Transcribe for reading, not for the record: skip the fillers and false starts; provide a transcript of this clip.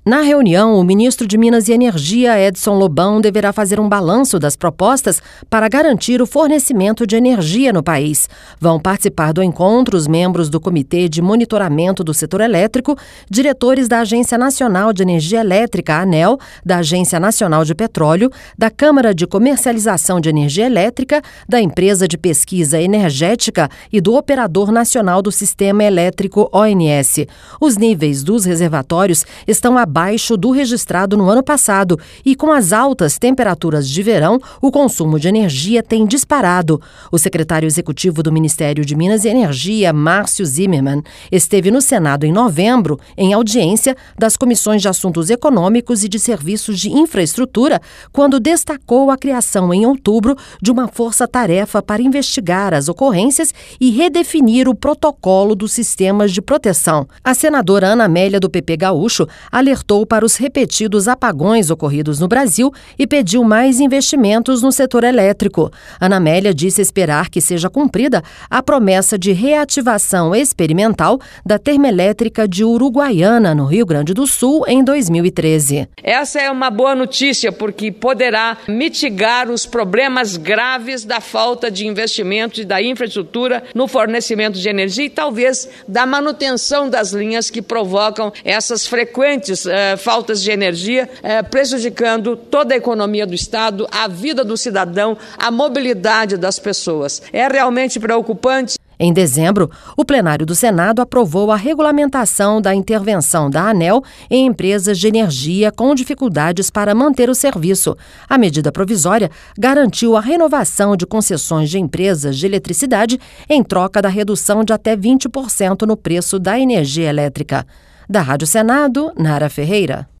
Na reunião, o ministro de Minas e Energia, Edson Lobão, deverá fazer um balanço das propostas para garantir o fornecimento de energia no país. Vão participar do encontro os membros do Comitê de Monitoramento do Setor Elétrico, diretores da Agência Nacional de Energia Elétrica, ANEEL, da Agência Nacional de Petróleo, da Câmara de Comercialização de Energia Elétrica, da Empresa de Pesquisa Energética e do Operador Nacional do Sistema Elétrico, ONS. Os níveis dos reservatórios estão abaixo do registrado no ano passado e, com as altas temperaturas de verão, o consumo de energia tem disparado. O secretário executivo do Ministério de Minas e Energia, Márcio Zimmermann, esteve no Senado em novembro, em audiência das Comissões de Assuntos Econômicos e de Serviços de Infraestrutura, quando destacou a criação em outubro de uma força-tarefa para investigar as ocorrências e redefinir o protocolo dos sistemas de proteção. A senadora Ana Amélia, do PP Gaúcho, alertou para os repetidos apagões ocorridos no Brasil e pediu mais investimentos no setor elétrico. Ana Amélia disse esperar que seja cumprida a promessa de reativação experimental da termoelétrica de Uruguaiana, no Rio Grande do Sul, em 2013. Essa é uma boa notícia porque poderá mitigar os problemas graves da falta de investimento e da infraestrutura no fornecimento de energia e talvez da manutenção das linhas que provocam essas frequentes faltas de energia, prejudicando toda a economia do Estado, a vida do cidadão, a mobilidade das pessoas. É realmente preocupante. Em dezembro, o plenário do Senado aprovou a regulamentação da intervenção da ANEEL em empresas de energia com dificuldades para manter o serviço. A medida provisória garantiu a renovação de concessões de empresas de eletricidade em troca da redução de até 20% no preço da energia elétrica. Da Rádio Senado, Nara Ferreira.